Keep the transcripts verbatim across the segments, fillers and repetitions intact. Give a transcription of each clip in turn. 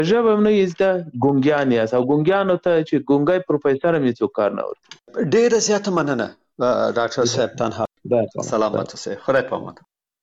ژبه نه یزده ګونګیان است او ګونګیانو ته چې ګونګی پروفیسور مې څوک کار نه ورکوي. ډیره زیاته مننه ډاکټر صاحب. تنها سلامت اوسئ. خدای پامان.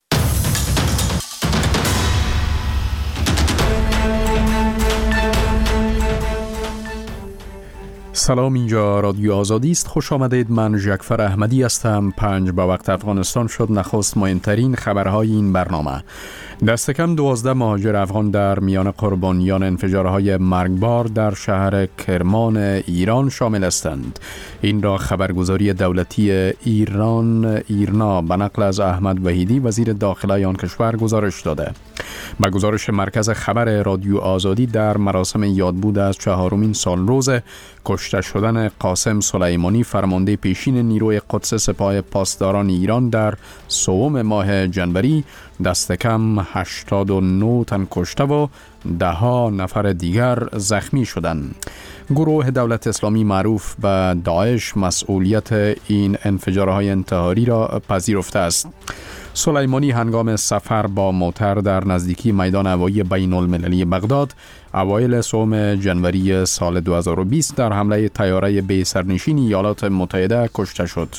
سلام، اینجا رادیو آزادی است. خوش آمدید. من ژکفر احمدی هستم. پنج به وقت افغانستان شد. نخست مهمترین خبرهای این برنامه. دست کم دوازده مهاجر افغان در میان قربانیان انفجارهای مرگبار در شهر کرمان ایران شامل هستند. این را خبرگزاری دولتی ایران ایرنا به نقل از احمد وحیدی وزیر داخله آن کشور گزارش داده. با گزارش مرکز خبر رادیو آزادی، در مراسم یادبود از چهارمین سالروز کشته شدن قاسم سلیمانی، فرمانده پیشین نیروی قدس سپاه پاسداران ایران، در سوم ماه جنوری دست کم هشتاد و نه تن کشته و ده ها نفر دیگر زخمی شدند. گروه دولت اسلامی معروف به داعش مسئولیت این انفجارهای انتحاری را پذیرفته است. سلیمانی هنگام سفر با موتر در نزدیکی میدان هوایی بین المللی بغداد اوایل سوم جنوری سال دو هزار و بیست در حمله طیاره بی سرنشین ایالات متحده کشته شد.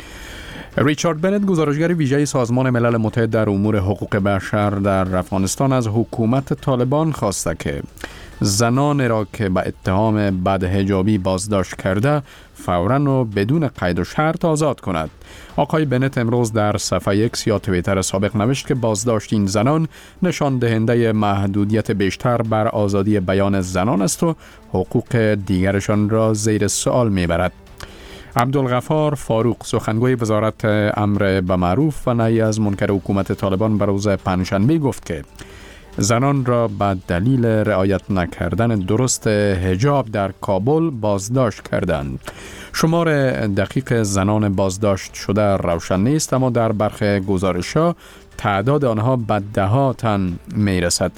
ریچارد بنت، گزارشگر ویژه سازمان ملل متحد در امور حقوق بشر در افغانستان، از حکومت طالبان خواسته که زنان را که به اتهام بدحجابی بازداشت کرده فوراً و بدون قید و شرط آزاد کند. آقای بنت امروز در صفحه ایکس یا توییتر سابق نوشت که بازداشت این زنان نشان دهنده محدودیت بیشتر بر آزادی بیان زنان است و حقوق دیگرشان را زیر سوال میبرد. عبدالغفار فاروق، سخنگوی وزارت امر به معروف و نهی از منکر حکومت طالبان، به روز پنجشنبه گفت که زنان را به دلیل رعایت نکردن درست حجاب در کابل بازداشت کردند. شمار دقیق زنان بازداشت شده روشن نیست، اما در برخی گزارش‌ها تعداد آنها به ده ها تن میرسد.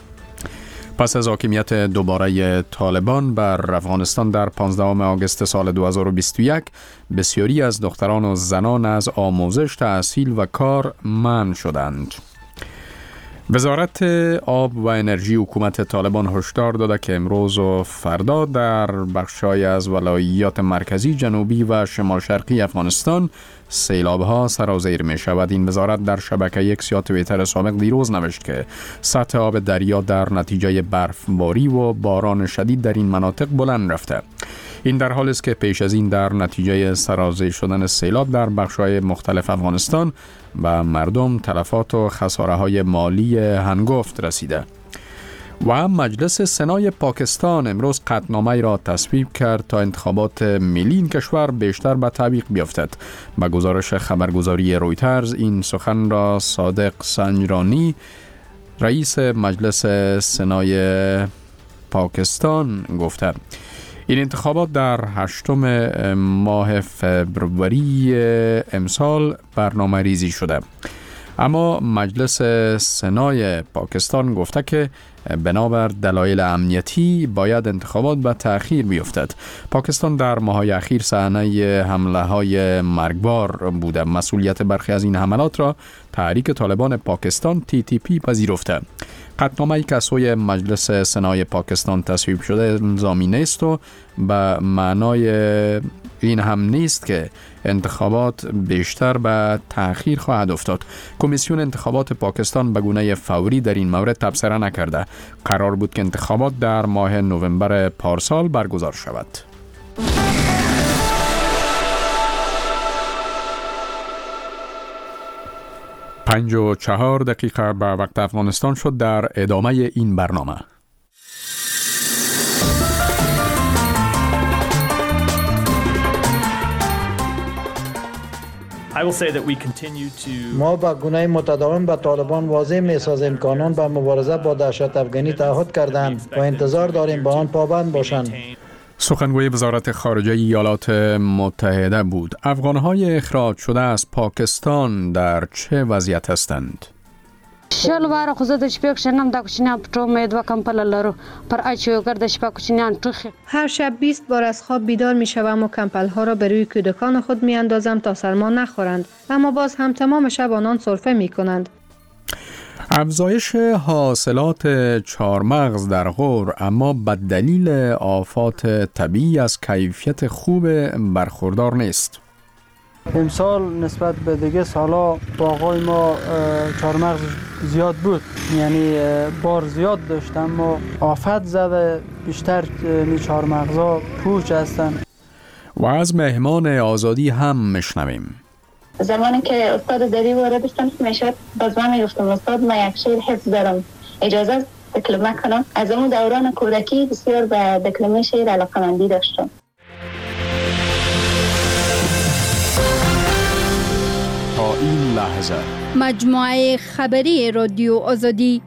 پس از حاکمیت دوباره طالبان بر افغانستان در پانزدهم آگوست سال دو هزار و بیست و یک، بسیاری از دختران و زنان از آموزش، تحصیل و کار منع شدند. وزارت آب و انرژی حکومت طالبان هشدار داده که امروز و فردا در بخش‌های از ولایات مرکزی، جنوبی و شمال شرقی افغانستان سیلاب‌ها سرازیر می شود. این وزارت در شبکه ایکس یا توییتر سابق دیروز نوشت که سطح آب دریا در نتیجه برفباری و باران شدید در این مناطق بلند رفته. این در حالی است که پیش از این در نتیجه سرازیر شدن سیلاب در بخش‌های مختلف افغانستان و مردم تلفات و خساره‌های مالی هنگفت رسیده. و مجلس سنای پاکستان امروز قطعنامه‌ای را تصویب کرد تا انتخابات ملی این کشور بیشتر به تطبیق بیفتد. به گزارش خبرگزاری رویترز این سخن را صادق سنجرانی، رئیس مجلس سنای پاکستان گفته. این انتخابات در هشتم ماه فبروری امسال برنامه ریزی شده، اما مجلس سنای پاکستان گفته که بنابر دلایل امنیتی باید انتخابات به تأخیر بیفتد. پاکستان در ماه‌های اخیر صحنه حمله‌های مرگبار بوده. مسئولیت برخی از این حملات را تحریک طالبان پاکستان تی تی پی پذیرفته. قطعنامه‌ای که سوی مجلس سنای پاکستان تصویب شده الزامی نیست و به معنای این هم نیست که انتخابات بیشتر به تأخیر خواهد افتاد. کمیسیون انتخابات پاکستان به گونه فوری در این مورد تبصره نکرده. قرار بود که انتخابات در ماه نوامبر پارسال برگزار شود. پنج و چهار دقیقه به وقت افغانستان شد. در ادامه این برنامه ما با گونه متداوم به طالبان واضح می‌سازیم که آنان به مبارزه با دهشت افغانی تعهد کردند و انتظار داریم با آن پابند باشند. سخنگوی وزارت خارجه ایالات متحده بود. افغان‌های اخراج شده از پاکستان در چه وضعیت هستند؟ شل واره خو زه د شپې کښېنم دا کوچنیان په ټومه دوه کمپله لرو پر اچو ګرد شپه کوچنیان ټوخي. هر شب بیست بار از خواب بیدار میشوم و کمپل‌ها را به روی کودکان خود میاندازم تا سرما نخورند، اما باز هم تمام شب آنان سرفه میکنند. افزایش حاصلات چهارمغز در غور اما به دلیل آفات طبیعی از کیفیت خوب برخوردار نیست. امسال نسبت به دیگه سالا باغای ما چهارمغز زیاد بود، یعنی بار زیاد داشت اما آفت زده، بیشتر می چهارمغزها پوچ هستن. و از مهمان آزادی هم میشنویم. زمانی که استاد دری وارد داشتم میشد باز من میگفتم استاد من یک شعر حفظ دارم، اجازه دکلمه کنم. از اون دوران کودکی بسیار به دکلمه شعر علاقه‌مندی داشتم. تا این لحظه مجموعه خبری رادیو آزادی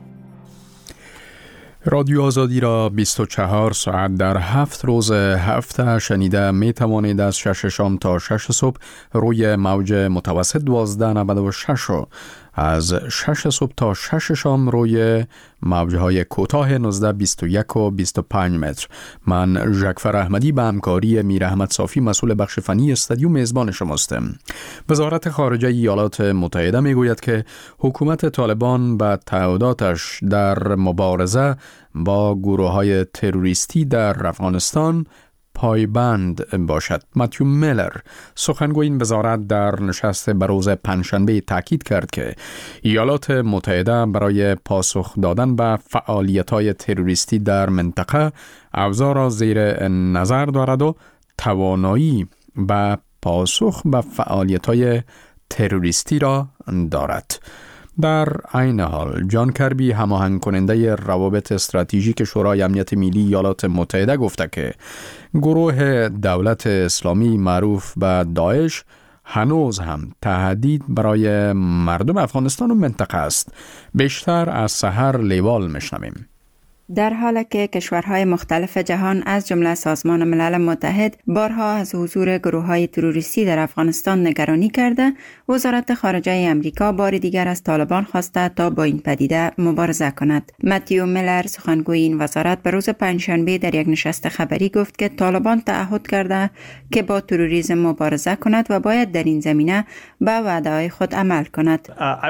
رادیو آزادی را بیست و چهار ساعت در هفت روز هفته شنیده می توانید از شش شام تا شش صبح روی موج متوسط دوازده نود و شش و از شش صبح تا شش شام روی موجهای کوتاه نوزده بیست و یک و بیست و پنج متر. من ژکفر احمدی به همکاری میر احمد صافی مسئول بخش فنی استودیو میزبان شماستم. وزارت خارجه ایالات متحده می گوید که حکومت طالبان به تعهداتش در مبارزه با گروه‌های تروریستی در افغانستان پایبند باشد. متیو میلر سخنگوی این وزارت در نشست بروز پنجشنبه تاکید کرد که ایالات متحده برای پاسخ دادن به فعالیت‌های تروریستی در منطقه اوضاع را زیر نظر دارد و توانایی به پاسخ به فعالیت‌های تروریستی را دارد. در عین حال جان کربی هماهنگ کننده روابط استراتژیک شورای امنیت ملی ایالات متحده گفته که گروه دولت اسلامی معروف به داعش هنوز هم تهدید برای مردم افغانستان و منطقه است. بیشتر از سحر لیوال میشنویم. در حالی که کشورهای مختلف جهان از جمله سازمان ملل متحد بارها از حضور گروه‌های تروریستی در افغانستان نگرانی کرده، وزارت خارجه امریکا بار دیگر از طالبان خواسته تا با این پدیده مبارزه کند. متیو میلر سخنگوی این وزارت به روز پنجشنبه در یک نشست خبری گفت که طالبان تعهد کرده که با تروریسم مبارزه کند و باید در این زمینه به وعده‌های خود عمل کند.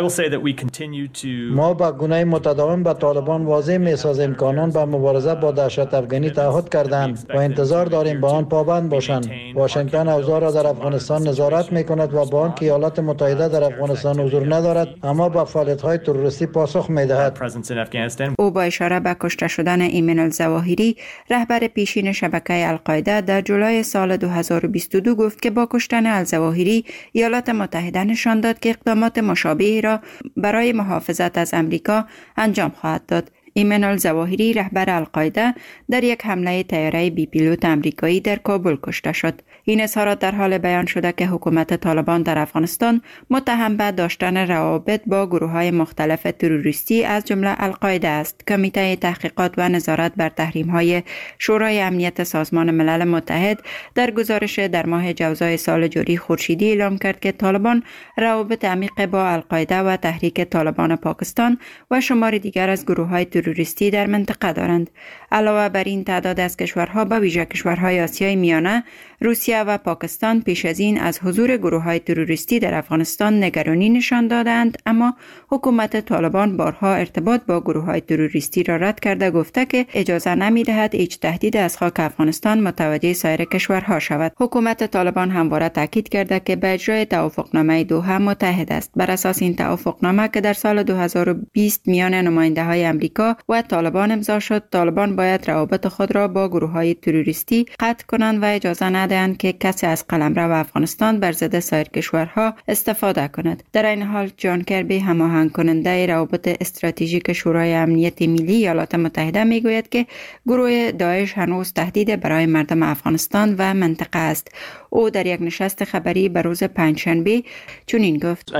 ما با گونه متداوم به طالبان واضح می‌سازیم قانون به مبارزه با دهشت افغانی تعهد کردند و انتظار داریم به آن پابند باشند. واشنگتن اوضاع را در افغانستان نظارت می‌کند و با آنکه ایالات متحده در افغانستان حضور ندارد اما با فعالیت‌های تروریستی پاسخ می‌دهد. او با اشاره به کشته شدن ایمن الظواهری رهبر پیشین شبکه القاعده در جولای سال دو هزار و بیست و دو گفت که با کشتن الظواهری ایالات متحده نشان داد که اقدامات مشابهی را برای محافظت از امریکا انجام خواهد داد. ایمن الظواهری رهبر القاعده در یک حمله طیاره بی پیلوت امریکایی در کابل کشته شد. این اظهارات در حال بیان شده که حکومت طالبان در افغانستان متهم به داشتن روابط با گروه‌های مختلف تروریستی از جمله القاعده است. کمیته تحقیقات و نظارت بر تحریم‌های شورای امنیت سازمان ملل متحد در گزارش در ماه جوزای سال جاری خورشیدی اعلام کرد که طالبان روابط عمیق با القاعده و تحریک طالبان پاکستان و شمار دیگر از گروه‌های تروریستی در منطقه دارند. علاوه بر این تعداد از کشورها به ویژه کشورهای آسیای میانه، روسیه و پاکستان پیش از این از حضور گروه‌های تروریستی در افغانستان نگرانی نشان دادند، اما حکومت طالبان بارها ارتباط با گروه‌های تروریستی را رد کرده گفته که اجازه نمی‌دهد هیچ تهدید از خاک افغانستان متوجه سایر کشورها شود. حکومت طالبان همواره تاکید کرده که به اجرای توافقنامه دوحه متحد است. بر اساس این توافقنامه که در سال دو هزار و بیست میان نماینده‌های امریکا و طالبان امضا شد، طالبان باید روابط خود را با گروه‌های تروریستی قطع کنند و اجازه ندهند که کسی از قلمرو افغانستان بر ضد سایر کشورها استفاده کند. در این حال جان کربی هماهنگ کننده روابط استراتژیک شورای امنیت ملی ایالات متحده میگوید که گروه داعش هنوز تهدید برای مردم افغانستان و منطقه است. او در یک نشست خبری به روز پنجشنبه چنین گفت: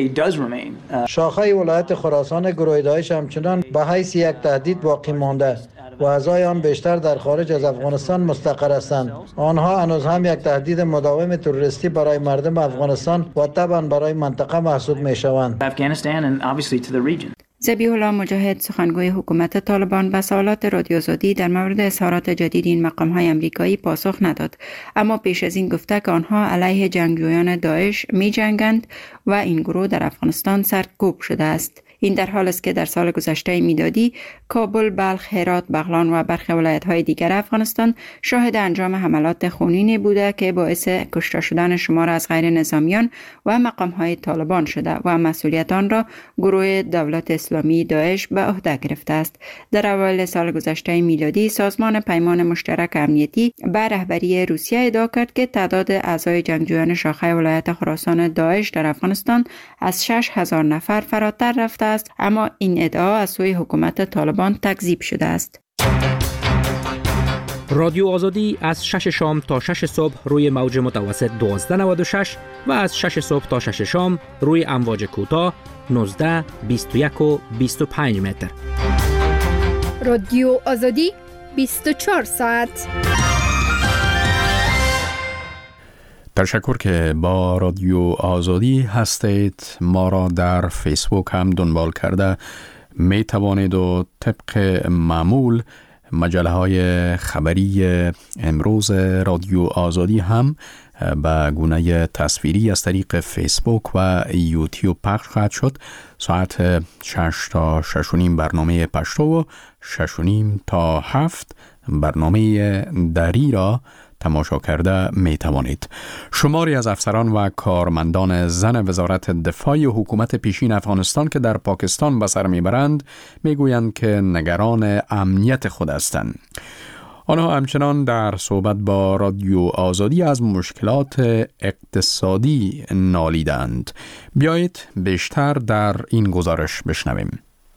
شاخه ولایت خراسان گروه داعش همچنان به حیث یک تهدید باقی مانده و اعضای آن بیشتر در خارج از افغانستان مستقر هستند. آنها هنوز هم یک تهدید مداوم تروریستی برای مردم افغانستان و طبعا برای منطقه محسوب می شوند. ذبیح الله مجاهد سخنگوی حکومت طالبان به سوالات رادیو آزادی در مورد اظهارات جدید این مقام‌های آمریکایی پاسخ نداد، اما پیش از این گفته که آنها علیه جنگجویان داعش می جنگند و این گروه در افغانستان سرکوب شده است. این در حال است که در سال گذشته میلادی کابل، بلخ، هرات، بغلان و برخی ولایت‌های دیگر افغانستان شاهد انجام حملات خونینی بوده که باعث کشته شدن شمار از غیر نظامیان و مقام‌های طالبان شده و مسئولیت آن را گروه دولت اسلامی داعش به عهده گرفته است. در اوایل سال گذشته میلادی سازمان پیمان مشترک امنیتی به رهبری روسیه ادعا کرد که تعداد اعضای جنگجویان شاخه ولایت خراسان داعش در افغانستان از شش هزار نفر فراتر رفته است، اما این ادعا از سوی حکومت طالبان تکذیب شده است. رادیو آزادی از شش شام تا شش صبح روی موج متوسط دوازده نود و شش و از شش صبح تا شش شام روی امواج کوتاه نوزده، بیست و یک و بیست و پنج متر. رادیو آزادی بیست و چهار ساعت. تشکر که با رادیو آزادی هستید. ما را در فیسبوک هم دنبال کرده می توانید و طبق معمول مجله های خبری امروز رادیو آزادی هم به گونه تصویری از طریق فیسبوک و یوتیوب پخش خواهد شد. ساعت شش تا شش و نیم برنامه پشتو و شش و نیم تا هفت برنامه دری را تماشا کرده می توانید. شماری از افسران و کارمندان زن وزارت دفاع حکومت پیشین افغانستان که در پاکستان به سر میبرند میگویند که نگران امنیت خود هستند. آنها همچنان در صحبت با رادیو آزادی از مشکلات اقتصادی نالیدند. بیایید بیشتر در این گزارش بشنویم.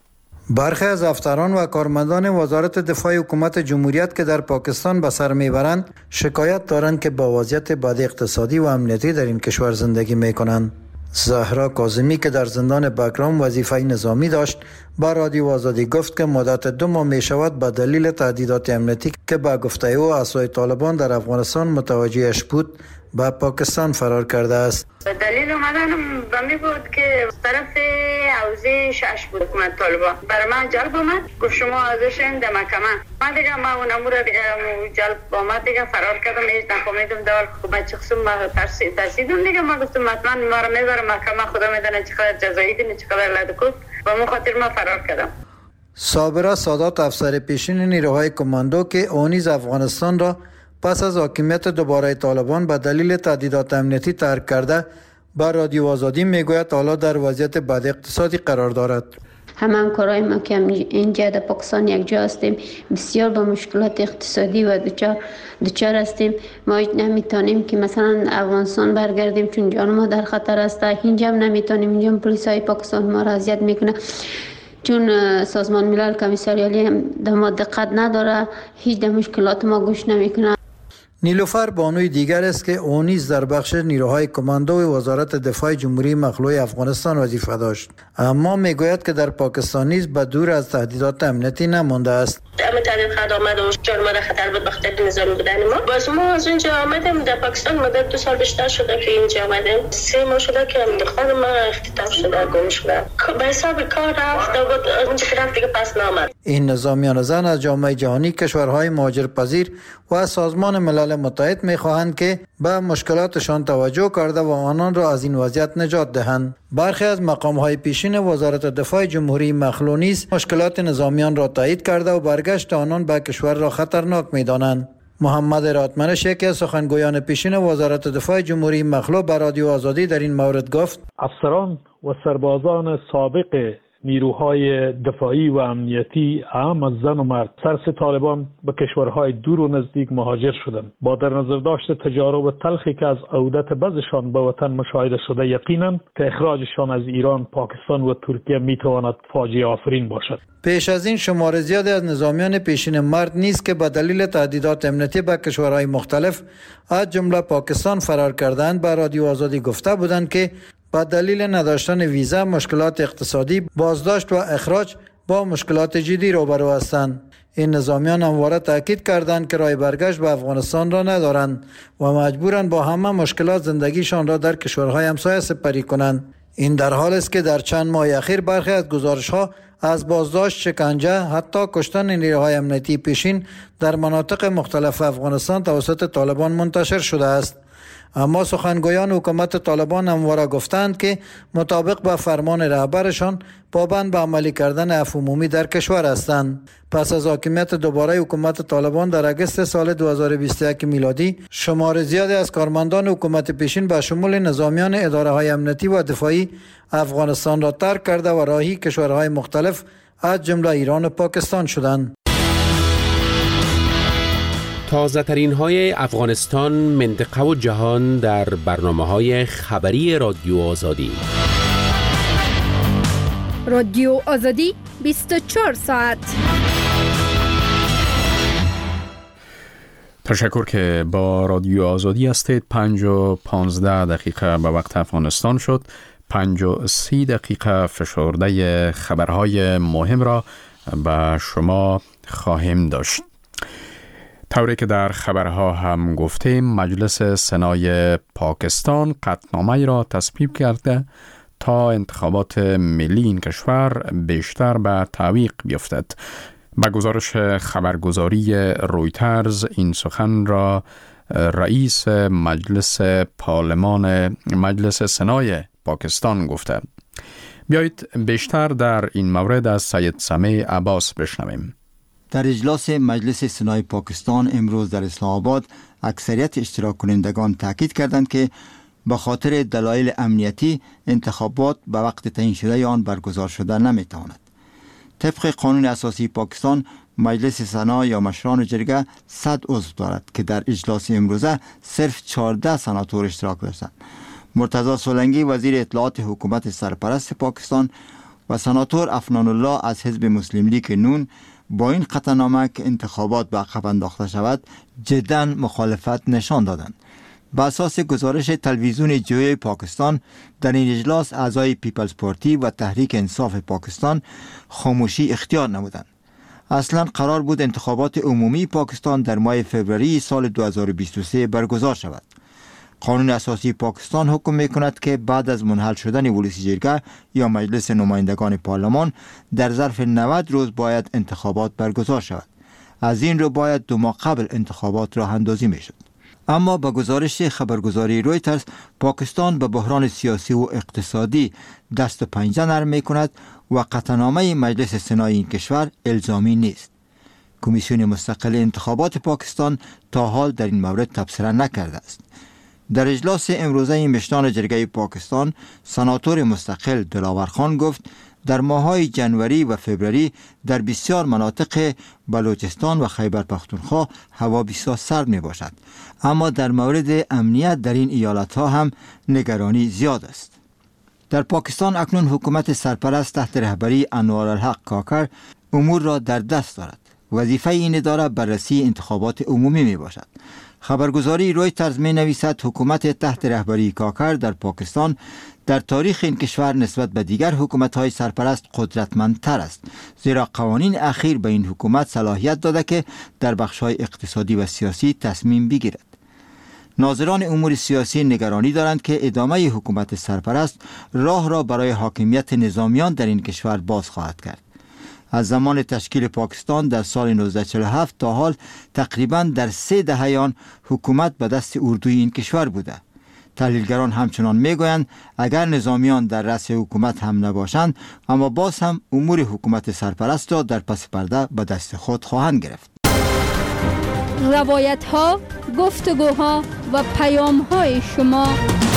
برخی از افسران و کارمندان وزارت دفاع حکومت جمهوریت که در پاکستان به سر میبرند شکایت دارند که با وضعیت بد اقتصادی و امنیتی در این کشور زندگی میکنند. زهرا کاظمی که در زندان بگرام وظیفه نظامی داشت با رادیو آزادی گفت که مدت دو ماه می شود به دلیل تهدیدات امنیتی که به گفته او اعضای طالبان در افغانستان متوجهش بود به پاکستان فرار کرده است. دلیل اومدنم بمی بود که طرف حوزه شش بود حکومت طالبان برای من جلب آمد، گفت شما ازشین در محکمه. من دیگه ما اون امور دیگه جلب آمد دیگه فرار کردم، هیچ نفهمیدم دول حکومت چه قسم ما ترسیدم دیگه. ما گفتم حتما ما رو میبره محکمه، خدا میدونه چقدر جزایی دینه چقدر لدکوب و من خاطر ما فرار کردم. صابره سادات افسر پیشین نیروهای کماندو که اونیز افغانستان را پس از حاکمیت دوباره طالبان به دلیل تهدیدات امنیتی ترک کرده با رادیو آزادی میگوید حالا در وضعیت بد اقتصادی قرار دارد. همه همکارای ما که اینجا در پاکستان یک جا هستیم بسیار با مشکلات اقتصادی و دچار دچار هستیم. ما نمیتونیم که مثلا افغانستان برگردیم چون جان ما در خطر است. اینجا هم نمیتونیم، اینجا پلیس های پاکستان ما را اذیت میکنه چون سازمان ملل کمیساریالی هم در ما دقت نداره، هیچ در مشکلات ما گوش نمیکنه. نیلوفر بانوی دیگر است که او نیز در بخش نیروهای کماندو وزارت دفاع جمهوری مخلوع افغانستان وظیفه داشت، اما میگوید که در پاکستان نیز به دور از تهدیدات امنیتی نمانده است. اما تهدید خود آمد و جان ما در خطر بود بخاطر نظامی بودن ما. باز ما از اونجا آمدیم در پاکستان مدت دو سال بیشتر شده که اینجا آمدیم. سه ماه شده که دختر ما اختطاف شده، گم شده. به حساب کار رفت و اونجا که رفت دیگه پس نامد. این نظامیان زن از جامعه جهانی، کشورهای مهاجرپذیر و سازمان ملل متحد می‌خواهند که به مشکلاتشان توجه کرده و آنان را از این وضعیت نجات دهند. برخی از مقام‌های پیشین وزارت دفاع جمهوری مخلوع نیز مشکلات نظامیان را تایید کرده و برگشت آنان به کشور را خطرناک می‌دانند. محمد راتمنش یکی از سخنگویان پیشین وزارت دفاع جمهوری مخلوع به رادیو آزادی در این مورد گفت: افسران و سربازان سابق نیروهای دفاعی و امنیتی اعم از زن و مرد ترس طالبان به کشورهای دور و نزدیک مهاجر شدند. با در نظر داشت تجارب تلخی که از عودت بعضشان به وطن مشاهده شده، یقیناً که اخراجشان از ایران، پاکستان و ترکیه میتواند فاجعه آفرین باشد. پیش از این شمار زیادی از نظامیان پیشین مرد نیست که به دلیل تهدیدات امنیتی به کشورهای مختلف از جمله پاکستان فرار کردند به رادیو آزادی گفته بودند که با دلیل نداشتن ویزا، مشکلات اقتصادی، بازداشت و اخراج با مشکلات جدی روبرو هستند. این نظامیان همواره تاکید کردند که راه برگشت به افغانستان را ندارند و مجبورند با همه مشکلات زندگیشان را در کشورهای همسایه سپری کنند. این در حال است که در چند ماه اخیر برخی از گزارش‌ها از بازداشت، شکنجه، حتی کشتن نیروهای امنیتی پیشین در مناطق مختلف افغانستان توسط طالبان منتشر شده است. اما سخنگویان حکومت طالبان همواره گفتند که مطابق با فرمان رهبرشان پابند به عملی کردن عفو عمومی در کشور هستند. پس از حاکمیت دوباره حکومت طالبان در اگست سال دو هزار و بیست و یک میلادی، شمار زیادی از کارمندان حکومت پیشین به شمول نظامیان اداره های امنیتی و دفاعی افغانستان را ترک کرده و راهی کشورهای مختلف از جمله ایران و پاکستان شدند. تازه ترین های افغانستان، منطقه و جهان در برنامه های خبری رادیو آزادی. رادیو آزادی بیست و چهار ساعت. تشکر که با رادیو آزادی هستید. پنج و پانزده دقیقه به وقت افغانستان شد. پنج و سی دقیقه فشرده خبرهای مهم را به شما خواهیم داشت. طوری که در خبرها هم گفتیم، مجلس سنای پاکستان قطعنامه‌ای را تصویب کرده تا انتخابات ملی این کشور بیشتر به تعویق بیفتد. با گزارش خبرگزاری رویترز این سخن را رئیس مجلس پارلمان مجلس سنای پاکستان گفته. بیایید بیشتر در این مورد از سید سمیع عباس بشنویم. در اجلاس مجلس سنای پاکستان امروز در اسلام آباد اکثریت اشتراک کنندگان تاکید کردند که به خاطر دلایل امنیتی انتخابات به وقت تعیین شده آن برگزار شده نمیتواند. طبق قانون اساسی پاکستان، مجلس سنا یا مشران جرگه صد عضو دارد که در اجلاس امروزه صرف چهارده سناتور اشتراک داشتند. مرتضی سولنگی وزیر اطلاعات حکومت سرپرست پاکستان و سناتور افنان الله از حزب مسلم لیگ نون با این قطعنامه که انتخابات به عقب انداخته شود جداً مخالفت نشان دادند. بر اساس گزارش تلویزیون جوی پاکستان، در این اجلاس اعضای پیپلز پارتی و تحریک انصاف پاکستان خاموشی اختیار نمودند. اصلا قرار بود انتخابات عمومی پاکستان در ماه فوریه سال دو هزار و بیست و سه برگزار شود. قانون اساسی پاکستان حکم می‌کند که بعد از منحل شدن ولسی جرگه یا مجلس نمایندگان پارلمان در ظرف نود روز باید انتخابات برگزار شود. از این رو باید دو ماه قبل انتخابات راه اندازی می‌شد. اما با گزارش خبرگزاری رویترز، پاکستان به بحران سیاسی و اقتصادی دست و پنجه نرم می‌کند و قطعنامه مجلس سنای این کشور الزامی نیست. کمیسیون مستقل انتخابات پاکستان تا حال در این مورد تبصره نکرده است. در اجلاس امروزه مشران جرگه پاکستان، سناتور مستقل دلاور خان گفت در ماه‌های جنوری و فوریه در بسیار مناطق بلوچستان و خیبر پختونخوا هوا بسیار سرد می باشد، اما در مورد امنیت در این ایالت‌ها هم نگرانی زیاد است. در پاکستان اکنون حکومت سرپرست تحت رهبری انوارالحق کاکر امور را در دست دارد. وظیفه این اداره بررسی انتخابات عمومی می باشد. خبرگزاری رویترز می نویسد حکومت تحت رهبری کاکر در پاکستان در تاریخ این کشور نسبت به دیگر حکومت‌های سرپرست قدرتمندتر است، زیرا قوانین اخیر به این حکومت صلاحیت داده که در بخش‌های اقتصادی و سیاسی تصمیم بگیرد. ناظران امور سیاسی نگرانی دارند که ادامه حکومت سرپرست راه را برای حاکمیت نظامیان در این کشور باز خواهد کرد. از زمان تشکیل پاکستان در سال نوزده چهل و هفت تا حال تقریباً در سه دهه آن حکومت به دست اردوی این کشور بوده. تحلیلگران همچنان میگویند اگر نظامیان در رأس حکومت هم نباشند، اما باز هم امور حکومت سرپرست را در پس پرده به دست خود خواهند گرفت. روایت ها، گفتگوها و پیام های شما.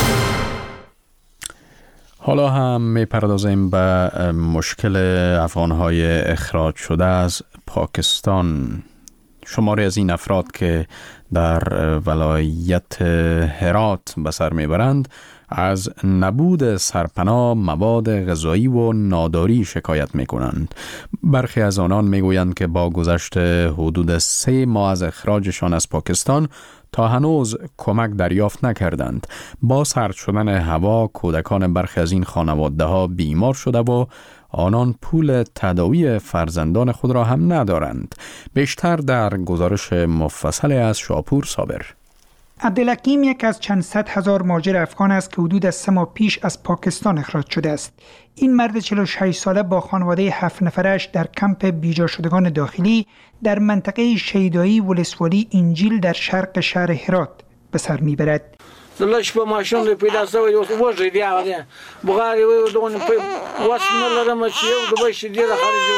حالا هم می‌پردازیم به مشکل افغان‌های اخراج شده از پاکستان. شماری از این افراد که در ولایت هرات به سر میبرند از نبود سرپناه، مواد غذایی و ناداری شکایت میکنند. برخی از آنان میگویند که با گذشت حدود سه ماه از اخراجشان از پاکستان تا هنوز کمک دریافت نکردند. با سرد شدن هوا کودکان برخی از این خانواده ها بیمار شده و آنان پول تداوی فرزندان خود را هم ندارند. بیشتر در گزارش مفصل از شاپور صابر. عبدالحکیم یک از چند صد هزار مهاجر افغان است که حدود از سه ماه پیش از پاکستان اخراج شده است. این مرد چهل و شش ساله با خانواده هفت نفرش در کمپ بیجا شدگان داخلی در منطقه شیدایی ولسوالی انجیل در شرق شهر هرات به سر میبرد. دلش په ماشوم د پیدا سوی اوس وژې دی هغه بغاری و دون واسه لرم چې یو د بش دی د خارجي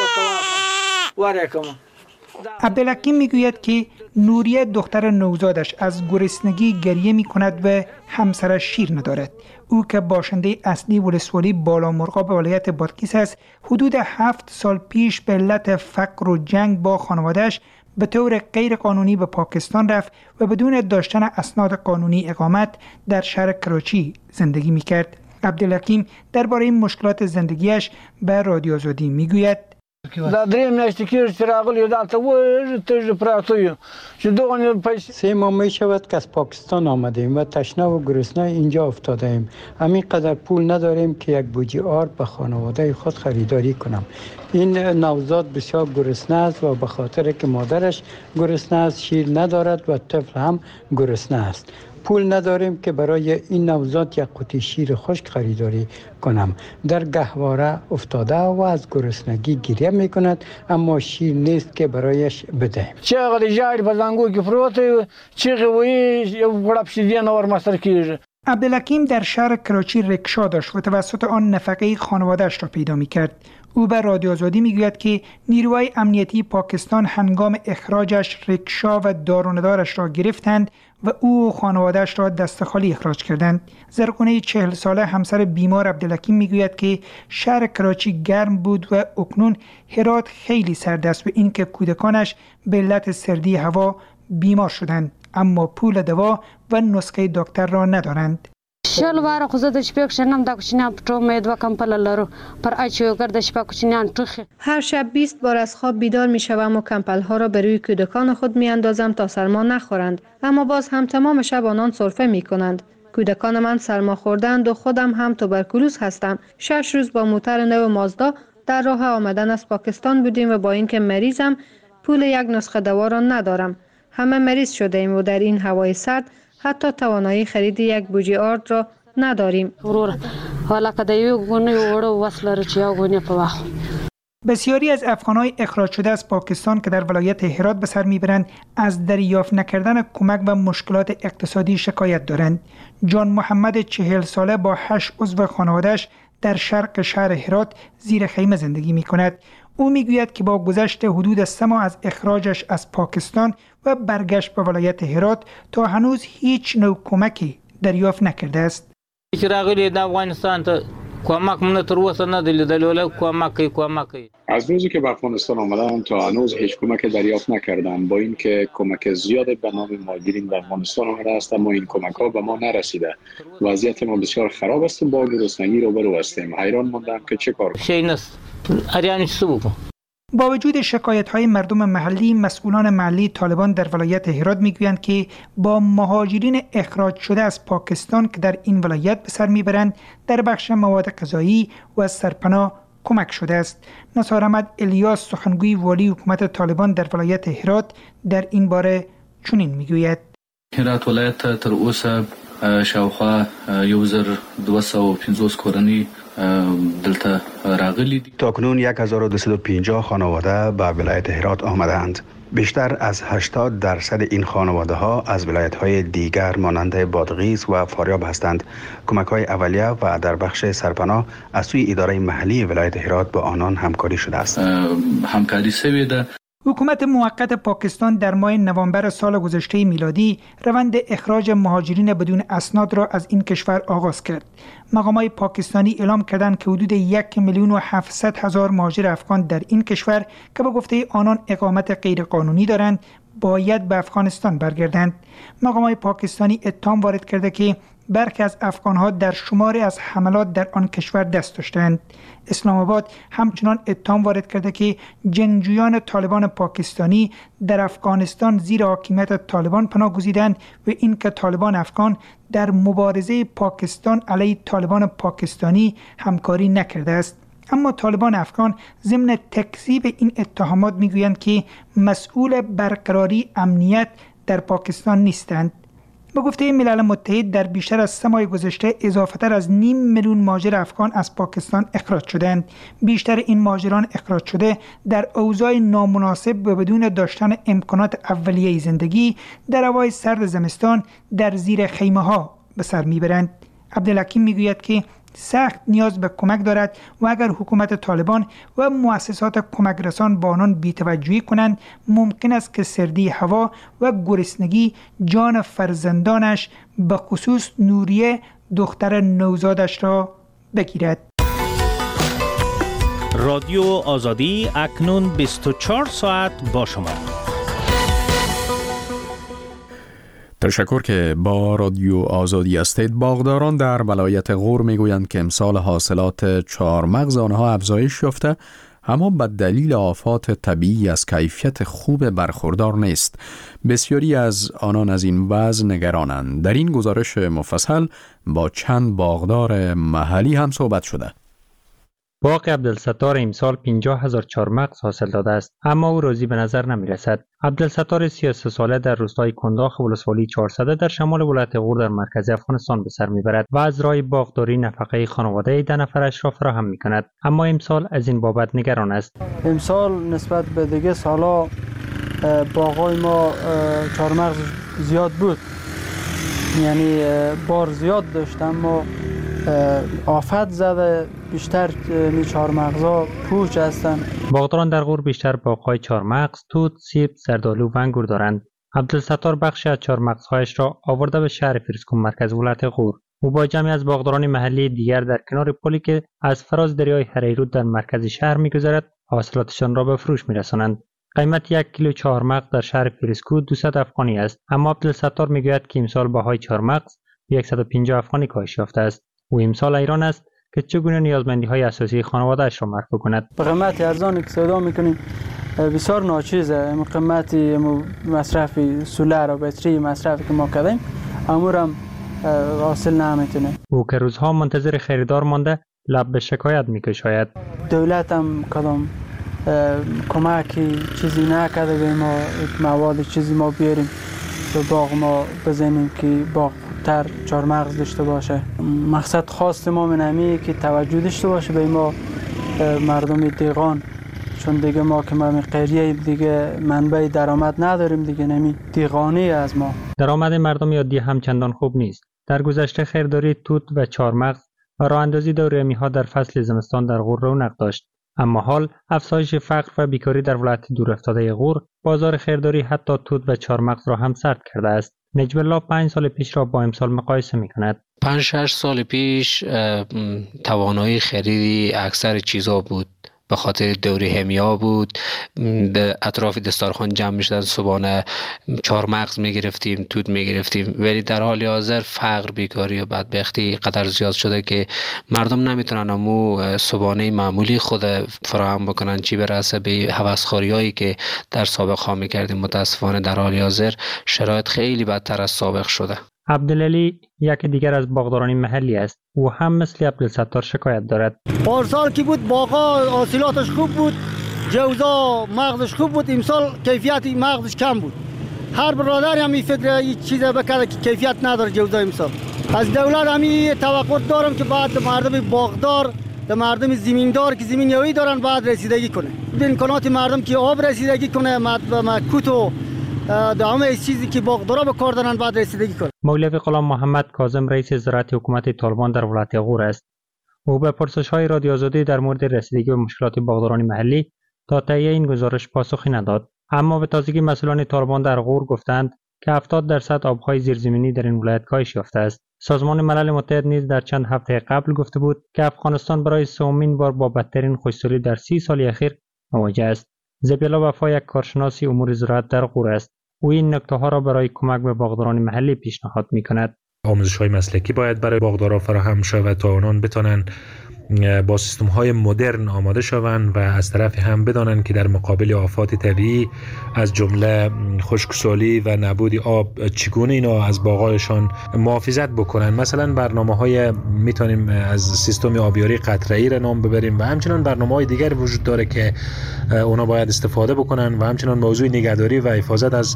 وکړه واره کوم. عبدالحکیم میگوید که نوریه دختر نوزادش از گرسنگی گریه می کند و همسرش شیر ندارد. او که باشنده اصلی ولسوالی بالامرغاب ولایت بادغیس است، حدود هفت سال پیش به علت فقر و جنگ با خانواده‌اش به طور غیر قانونی به پاکستان رفت و بدون داشتن اسناد قانونی اقامت در شهر کراچی زندگی می کرد. عبدالحکیم درباره مشکلات زندگیش به رادیو آزادی می گوید: دا درې میاشتې کېږي چې راغلی دلته وژ تږي پراته یو چې دغه پیسې سه ماه می شود که از پاکستان آمدیم و تشنه و گرسنه اینجا افتاده ایم. همین قدر پول نداریم که یک بوجی آرد به خانواده خود خریداری کنم. این نوزاد بسیار گرسنه است و به خاطر که مادرش گرسنه است شیر ندارد و طفل هم گرسنه است. پول نداریم که برای این نوزاد یک قوطی شیر خشک خریداری کنم. در گهواره افتاده و از گرسنگی گریه می کند، اما شیر نیست که برایش بدهیم. چغه جاری په زنګو کې پروت چغه وی یو غړپ شیدین اور مستر کیږي. عبدالحکیم در شهر کراچی رکشا داشت و توسط آن نفقه خانواده‌اش را پیدا می کرد. او به رادیو آزادی میگوید که نیروهای امنیتی پاکستان هنگام اخراجش رکشا و داروندارش را گرفتند و او و خانواده‌اش را دست خالی اخراج کردند. زرقونه چهل ساله همسر بیمار عبدالحکیم میگوید که شهر کراچی گرم بود و اکنون هرات خیلی سرد است و اینکه کودکانش به علت سردی هوا بیمار شدند، اما پول دوا و نسخه دکتر را ندارند. شل واره خو زه د شپې کښېنم دا کوچنیان په ټول مې دوه کمپله لرو پر اچو ګرد شپه کوچنیان ټوخي. هر شب بیست بار از خواب بیدار می شوم و کمپل ها را به روی کودکان خود می اندازم تا سرما نخورند، اما باز هم تمام شب آنان سرفه می کنند. کودکان من سرما خوردند و خودم هم توبرکولوز هستم. شش روز با موتر نو مازدا در راه آمدن از پاکستان بودیم و با اینکه مریضم پول یک نسخه دوا را ندارم. همه مریض شده ایم و در این هوای سرد حتی توانایی خرید یک بوجی آرد را نداریم. بسیاری از افغان‌های اخراج شده از پاکستان که در ولایت هرات به سر میبرند از دریافت نکردن کمک و مشکلات اقتصادی شکایت دارند. جان محمد چهل ساله با هشت عضو خانواده‌اش در شرق شهر هرات زیر خیمه زندگی می کند. او میگوید که با گذشت حدود سه ماه از اخراجش از پاکستان و برگشت به ولایت هرات تا هنوز هیچ نوع کمکی دریافت نکرده است. چې راغلی د افغانستان ته کمک مونږ تر اوسه نه دی لیدلی، ولی کمک کوي کمک کوي. از روزی که به افغانستان آمدم تا هنوز هیچ کمک دریافت نکردم، با اینکه کمک زیاد به نام مهاجرین به افغانستان آمده است اما این کمک ها به ما نرسیده. وضعیت ما بسیار خراب است، با گرسنگی روبرو هستیم. حیران ماندم که چه کار کنیم. شی نست اریان چه بکنم. با وجود شکایت‌های مردم محلی، مسئولان محلی طالبان در ولایت هرات میگویند که با مهاجرین اخراج شده از پاکستان که در این ولایت به سر میبرند در بخش مواد غذایی و سرپناه کمک شده است. نثار احمد الیاس سخنگوی والی حکومت طالبان در ولایت هرات در این باره چنین میگوید: هرات ولایت تر اوسه شاوخوا یو زر دوه سوه و پنځوس کورنۍ دلته راغلي دي. تاکنون یک هزار و دویست و پنجاه خانواده به ولایت هرات آمدند. بیشتر از هشتاد درصد این خانواده ها از ولایت های دیگر مانند بادغیس و فاریاب هستند. کمک های اولیه و در بخش سرپناه از سوی اداره محلی ولایت هرات با آنان همکاری شده است. همکاری سوی ده. حکومت موقت پاکستان در ماه نوامبر سال گذشته میلادی روند اخراج مهاجرین بدون اسناد را از این کشور آغاز کرد. مقامات پاکستانی اعلام کردند که حدود یک میلیون و هفتصد هزار مهاجر افغان در این کشور که به گفته آنان اقامت غیرقانونی دارند باید به افغانستان برگردند. مقامات پاکستانی اتهام وارد کرده که برخی از افغان‌ها در شماری از حملات در آن کشور دست داشتند. اسلام آباد همچنان اتهام وارد کرده که جنگجویان طالبان پاکستانی در افغانستان زیر حاکمیت طالبان پناه گزیدند و اینکه طالبان افغان در مبارزه پاکستان علیه طالبان پاکستانی همکاری نکرده است. اما طالبان افغان ضمن تکذیب این اتهامات میگویند که مسئول برقراری امنیت در پاکستان نیستند. به گفته ملل متحد در بیشتر از سه ماه گذشته اضافه‌تر از نیم میلیون مهاجر افغان از پاکستان اخراج شدند. بیشتر این مهاجران اخراج شده در اوضاع نامناسب و بدون داشتن امکانات اولیه زندگی در هوای سرد زمستان در زیر خیمه ها به سر میبرند. عبدالحکیم میگوید که سخت نیاز به کمک دارد و اگر حکومت طالبان و مؤسسات کمک رسان با آنان بی‌توجهی کنند ممکن است که سردی هوا و گرسنگی جان فرزندانش به خصوص نوریه دختر نوزادش را بگیرد. رادیو آزادی اکنون بیست و چهار ساعت با شما. تشکر که با رادیو آزادی هستید. باغداران در ولایت غور میگویند که امسال حاصلات چهارمغز آنها افزایش یافته، اما به دلیل آفات طبیعی از کیفیت خوب برخوردار نیست. بسیاری از آنان از این وضع نگرانند. در این گزارش مفصل با چند باغدار محلی هم صحبت شده. باغ عبدالستار امسال پنجاه هزار چهارمغز حاصل داده است، اما او روزی به نظر نمی رسد. عبدالستار سی و سه ساله در روستای کنداخ ولسوالی چهارصد در شمال ولایت غور در مرکز افغانستان به سر میبرد و از راه باغداری نفقه خانواده ده نفرش را فراهم می کند، اما امسال از این بابت نگران است. امسال نسبت به دیگه سالا باغای ما چهارمغز زیاد بود، یعنی بار زیاد داشت، اما آفت زده بیشتر می چهارمغزها پوچ هستند. باغداران در غور بیشتر باغ‌های چهارمغز، توت، سیب، زردآلو و انگور دارند. عبدالستار بخشی از چهارمغزهایش را آورده به شهر فریسکو مرکز ولایت غور. او با جمعی از باغداران محلی دیگر در کنار پلی که از فراز دریای هریرود در مرکز شهر می‌گذرد حاصلاتشان را به فروش می‌رسانند. قیمت یک کیلو چهارمغز در شهر فریسکو دویست افغانی است، اما عبدالستار می‌گوید که امسال بهای چهارمغز صد و پنجاه افغانی کاهش یافته است. او امسال ایران است که چگونه نیازمندی‌های اساسی خانواده‌اش را مرفوع کند. به قیمت ارزانی که سودا می‌کنیم بسیار ناچیزه. قیمتی مصرف سولر و باتری مصرفی که ما کردیم امورم حاصل نمیتونه. او که روزها منتظر خریدار مانده لب به شکایت می‌کشاید. دولت هم کدام کمکی چیزی نکرده به ما، مواد چیزی ما بیاریم به باغ ما بزنیم که باغ تر چهارمغز داشته باشه. مقصد خاص ما منمی که توجه داشته باشه به ما مردم دیگان، چون دیگه ما که ما قریه دیگه منبع درآمد نداریم دیگه، نمی دیگانی از ما. درآمد مردم عادی همچندان خوب نیست. در گذشته خریداری توت و چهارمغز و راه اندازی دورهمی‌ها در فصل زمستان در غور رونق داشت، اما حال افزایش فقر و بیکاری در ولایت دورافتاده غور بازار خریداری حتی توت و چهارمغز را هم سرد کرده است. نجم الله پنج سال پیش را با امسال مقایسه می کند. پنج شش سال پیش توانایی خریدی اکثر چیزا بود، به خاطر دوره همیا بود. در اطراف دستارخوان جمع میشدن، صبحانه چهارمغز میگرفتیم، توت میگرفتیم، ولی در حال حاضر فقر، بیکاری و بدبختی قدر زیاد شده که مردم نمیتونن امو صبحانه معمولی خود فراهم بکنن، چی برسه به هوسخوریایی که در سابق ها میکردیم. متاسفانه در حال حاضر شرایط خیلی بدتر از سابق شده. عبدالعلی یک دیگر از باغداران محلی است. او هم مثل عبدالستار شکایت دارد. پارسال که بود باغا حاصلاتش خوب بود، جوزا مغزش خوب بود، امسال کیفیت مغزش کم بود. هر برادر هم این فکر این چیز بکرده که کیفیت نداره جوزا امسال. از دولت هم توقع دارم که بعد مردم باغدار، به مردم زمیندار که زمین یوی دارن بعد رسیدگی کنه. به امکانات مردم که آب رسیدگی کنه، مکوت و همه چیزی که باغدارا به کار دارن بعد رسیدگی کنه. مولوی غلام محمد کاظم رئیس زراعت حکومت طالبان در ولایت غور است. او به پرسش‌های رادیو آزادی در مورد رسیدگی به مشکلات باغداران محلی تا تهیه این گزارش پاسخی نداد، اما به تازگی مسئولان طالبان در غور گفتند که هفتاد درصد آب‌های زیرزمینی در این ولایت کاهش یافته است. سازمان ملل متحد نیز در چند هفته قبل گفته بود که افغانستان برای سومین بار با بدترین خشکسالی در سی سال اخیر مواجه است. زبیلا وفا یک کارشناس امور زراعت در غور است. او این نکته ها را برای کمک به باغداران محلی پیشنهاد می کند. آموزش های مسلکی باید برای باغداران فراهم شود تا آنان بتوانند با سیستم های مدرن آماده شوند و از طرف هم بدانند که در مقابل آفات طبیعی از جمله خشکسالی و نبود آب چگونه اینا از باغایشان محافظت بکنند. مثلا برنامه‌های میتونیم از سیستم آبیاری قطره‌ای را نام ببریم و همچنین برنامه‌های دیگر وجود داره که اونا باید استفاده بکنن و همچنین موضوع نگهداری و حفاظت از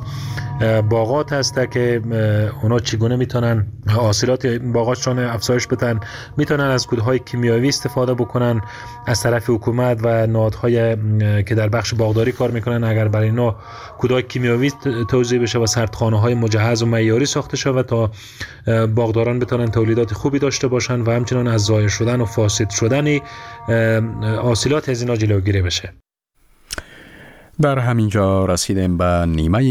باغات هست که اونا چگونه میتونن حاصلات باغاتشون افزایش بدن، میتونن از کودهای کیمیاوی استفاده بکنن از طرف حکومت و نهادهای که در بخش باغداری کار میکنن. اگر برای اینا کودک کیمیاوی توزیع بشه و سردخانه های مجهز و معیاری ساخته شود تا باغداران بتونن تولیدات خوبی داشته باشن و همچنان از ضایع شدن و فاسد شدن حاصلات از اینا جلوگیری بشه. در همینجا رسیدیم به نیمه